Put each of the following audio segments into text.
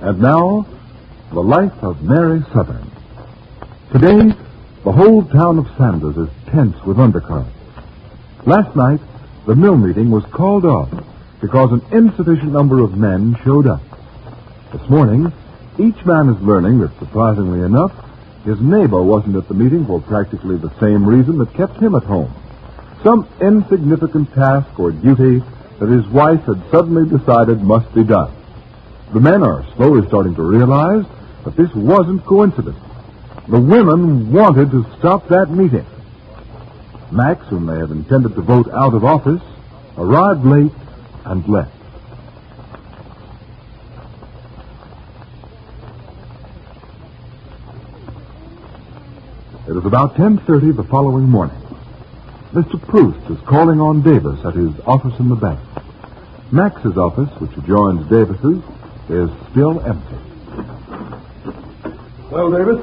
And now, the life of Mary Southern. Today, the whole town of Sanders is tense with undercurrents. Last night, the mill meeting was called off because an insufficient number of men showed up. This morning, each man is learning that, surprisingly enough, his neighbor wasn't at the meeting for practically the same reason that kept him at home. Some insignificant task or duty that his wife had suddenly decided must be done. The men are slowly starting to realize that this wasn't coincidence. The women wanted to stop that meeting. Max, whom they had intended to vote out of office, arrived late and left. It was about 10:30 the following morning. Mr. Proust is calling on Davis at his office in the bank. Max's office, which adjoins Davis's, is still empty. Well, Davis,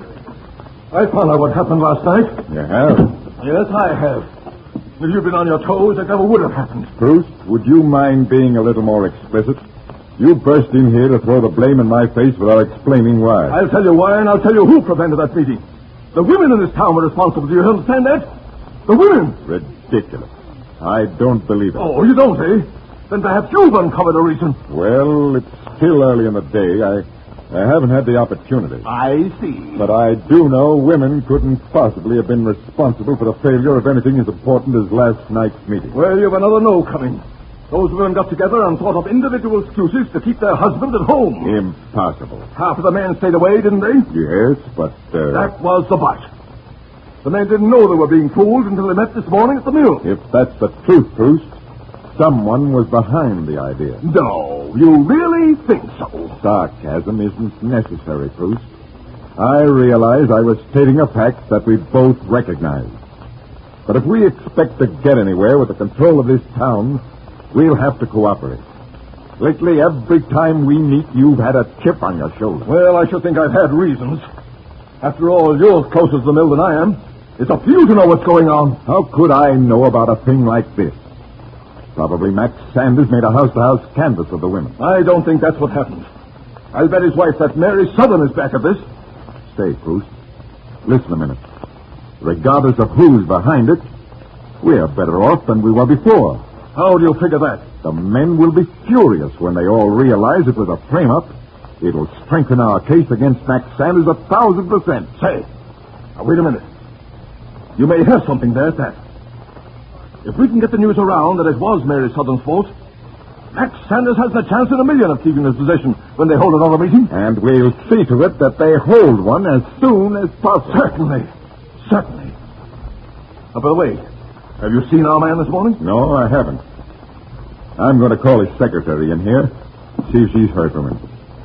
I found out what happened last night. You have? Yes, I have. If you'd been on your toes, it never would have happened. Proust, would you mind being a little more explicit? You burst in here to throw the blame in my face without explaining why. I'll tell you why, and I'll tell you who prevented that meeting. The women in this town were responsible. Do you understand that? The women. Ridiculous. I don't believe it. Oh, you don't, eh? Then perhaps you've uncovered a reason. Well, it's still early in the day. I haven't had the opportunity. I see. But I do know women couldn't possibly have been responsible for the failure of anything as important as last night's meeting. Well, you've another no coming. Those women got together and thought of individual excuses to keep their husbands at home. Impossible. Half of the men stayed away, didn't they? Yes, but... That was the but. The men didn't know they were being fooled until they met this morning at the mill. If that's the truth, Proust, someone was behind the idea. No, you really think so? Sarcasm isn't necessary, Proust. I realize I was stating a fact that we both recognize. But if we expect to get anywhere with the control of this town, we'll have to cooperate. Lately, every time we meet, you've had a chip on your shoulder. Well, I should think I've had reasons. After all, you're closer to the mill than I am. It's up to you to know what's going on. How could I know about a thing like this? Probably Max Sanders made a house-to-house canvass of the women. I don't think that's what happened. I'll bet his wife that Mary Southern is back at this. Stay, Proust. Listen a minute. Regardless of who's behind it, we're better off than we were before. How do you figure that? The men will be furious when they all realize it was a frame-up. It'll strengthen our case against Max Sanders 1,000%. Say, now wait a minute. You may have something there at that. If we can get the news around that it was Mary Southern's fault, Max Sanders has a chance in a million of keeping his position when they hold another meeting. And we'll see to it that they hold one as soon as possible. Certainly. Certainly. Oh, by the way, have you seen our man this morning? No, I haven't. I'm going to call his secretary in here, see if she's heard from him.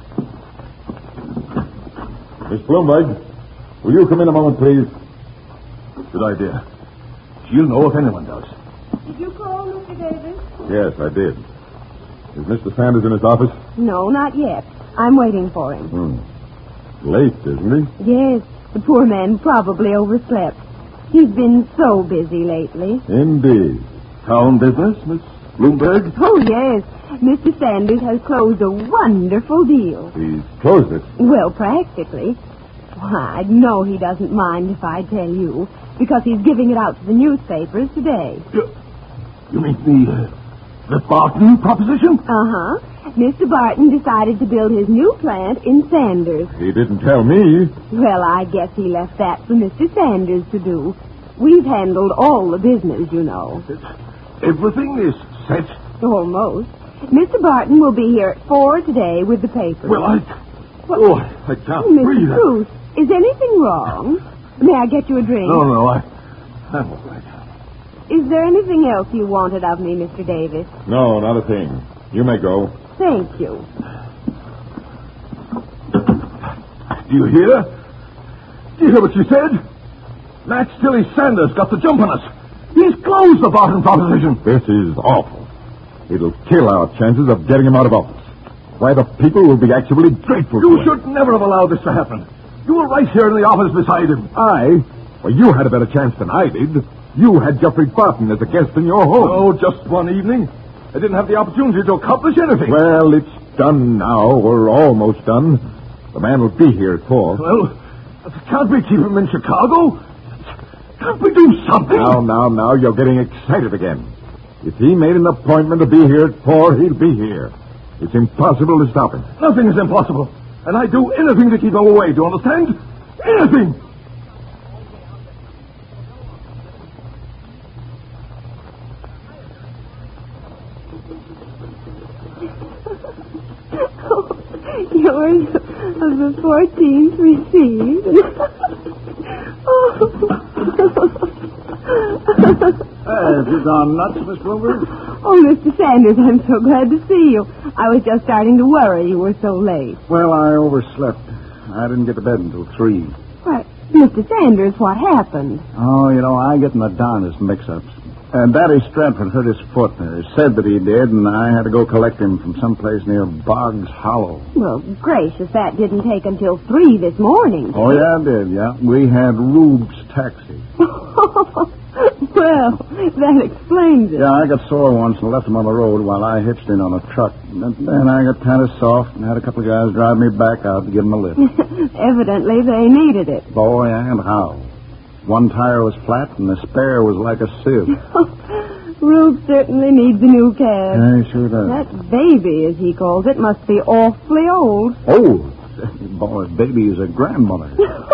Miss Bloomberg, will you come in a moment, please? Good idea. She'll know if anyone does. Did you call, Mr. Davis? Yes, I did. Is Mr. Sanders in his office? No, not yet. I'm waiting for him. Late, isn't he? Yes, the poor man probably overslept. He's been so busy lately. Indeed. Town business, Miss Bloomberg? Oh, yes. Mr. Sanders has closed a wonderful deal. He's closed it. Well, practically. Why, no, he doesn't mind if I tell you, because he's giving it out to the newspapers today. You mean the Barton proposition? Uh-huh. Mr. Barton decided to build his new plant in Sanders. He didn't tell me. Well, I guess he left that for Mr. Sanders to do. We've handled all the business, you know. Everything is set? Almost. Mr. Barton will be here at 4 today with the papers. Well, I can't breathe. Mr. Bruce, is anything wrong? May I get you a drink? No, I'm all right. Is there anything else you wanted of me, Mr. Davis? No, not a thing. You may go. Thank you. Do you hear? Do you hear what she said? Max Tilly Sanders got the jump on us. He's closed the Barton proposition. This is awful. It'll kill our chances of getting him out of office. Why, the people will be actually grateful to You him. should never have allowed this to happen. You were right here in the office beside him. Well, you had a better chance than I did. You had Jeffrey Barton as a guest in your home. Oh, just one evening. I didn't have the opportunity to accomplish anything. Well, it's done now. We're almost done. The man will be here at 4. Well, can't we keep him in Chicago? Can't we do something? Now, you're getting excited again. If he made an appointment to be here at 4, he'll be here. It's impossible to stop him. Nothing is impossible. And I'd do anything to keep him away, do you understand? Anything! Yours of the 14th received. Have you gone nuts, Miss Bloomberg? Oh, Mr. Sanders, I'm so glad to see you. I was just starting to worry you were so late. Well, I overslept. I didn't get to bed until 3. Why, Mr. Sanders, what happened? Oh, I get in the darndest mix-ups. Daddy Stratford hurt his foot. Said that he did, and I had to go collect him from someplace near Boggs Hollow. Well, gracious, that didn't take until 3 this morning. Oh, yeah, it did, yeah. We had Rube's taxi. Well, that explains it. Yeah, I got sore once and left him on the road while I hitched in on a truck. Then I got kind of soft and had a couple of guys drive me back out to give him a lift. Evidently, they needed it. Boy, and how. One tire was flat and the spare was like a sieve. Rube certainly needs a new cab. Yeah, he sure does. That baby, as he calls it, must be awfully old. Oh, boy, baby is a grandmother.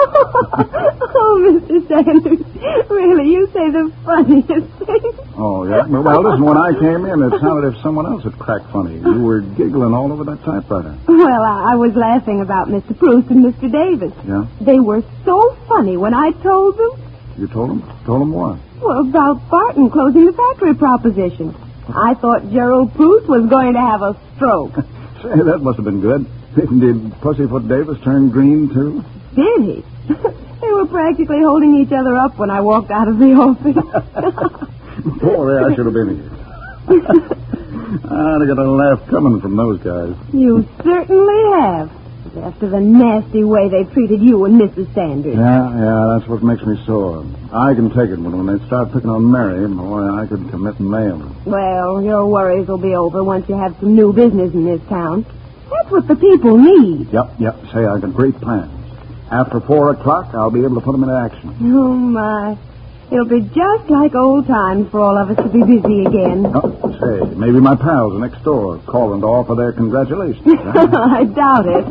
Oh, Mr. Sanders, really, you say the funniest things. Oh, yeah? Well, listen, when I came in, it sounded as if someone else had cracked funny. You were giggling all over that typewriter. Well, I was laughing about Mr. Proust and Mr. Davis. Yeah? They were so funny when I told them. You told them? Told them what? Well, about Barton closing the factory proposition. I thought Gerald Proust was going to have a stroke. Say, that must have been good. Did Pussyfoot Davis turn green, too? Did he? They were practically holding each other up when I walked out of the office. Boy, I should have been here. I'd have got a laugh coming from those guys. You certainly have. After the nasty way they treated you and Mrs. Sanders. Yeah, that's what makes me sore. I can take it, but when they start picking on Mary, boy, I could commit mail. Well, your worries will be over once you have some new business in this town. That's what the people need. Yep. Say, I got great plans. After 4 o'clock, I'll be able to put them into action. Oh, my. It'll be just like old times for all of us to be busy again. Oh, say, maybe my pals next door calling to offer their congratulations. Huh? I doubt it.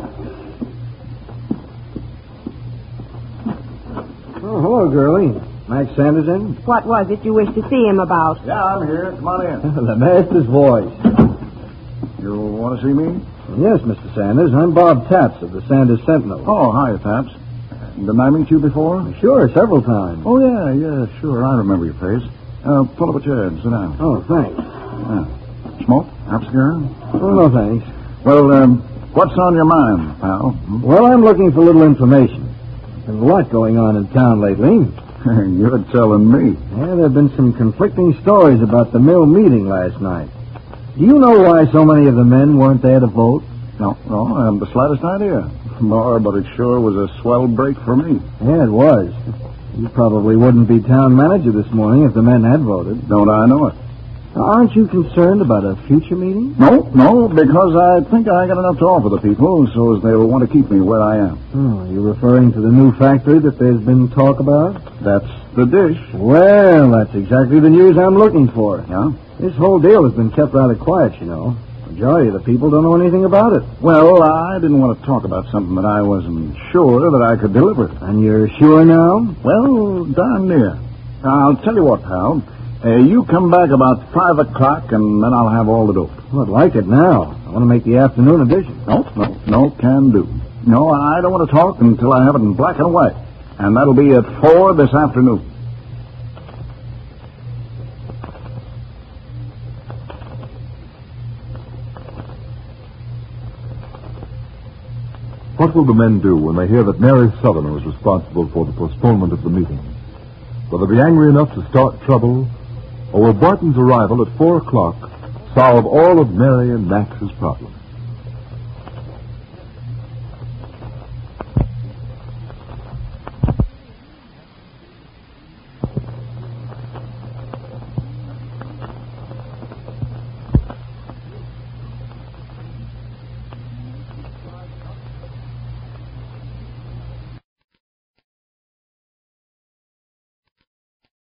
Oh, hello, girlie. Max Sanders in? What was it you wished to see him about? Yeah, I'm here. Come on in. The master's voice. You want to see me? Yes, Mr. Sanders. I'm Bob Taps of the Sanders Sentinel. Oh, hi, Taps. Didn't I meet you before? Sure, several times. Oh, yeah, sure. I remember your face. Pull up a chair and sit down. Oh, thanks. Smoke? Have a cigar? Oh, no, thanks. Well, what's on your mind, pal? Well, I'm looking for a little information. There's a lot going on in town lately. You're telling me. Yeah, there have been some conflicting stories about the mill meeting last night. Do you know why so many of the men weren't there to vote? No, I haven't the slightest idea. More, but it sure was a swell break for me. Yeah, it was. You probably wouldn't be town manager this morning if the men had voted. Don't I know it? Aren't you concerned about a future meeting? No, because I think I got enough to offer the people so as they'll want to keep me where I am. Oh, you're referring to the new factory that there's been talk about? That's the dish. Well, that's exactly the news I'm looking for. Yeah? This whole deal has been kept rather quiet, you know. The majority of the people don't know anything about it. Well, I didn't want to talk about something that I wasn't sure that I could deliver. And you're sure now? Well, darn near. I'll tell you what, pal. You come back about 5 o'clock, and then I'll have all the dope. Well, I'd like it now. I want to make the afternoon edition. No, can do. No, I don't want to talk until I have it in black and white. And that'll be at 4 this afternoon. What will the men do when they hear that Mary Southerner is responsible for the postponement of the meeting? Will they be angry enough to start trouble? Or will Barton's arrival at 4 o'clock solve all of Mary and Max's problems?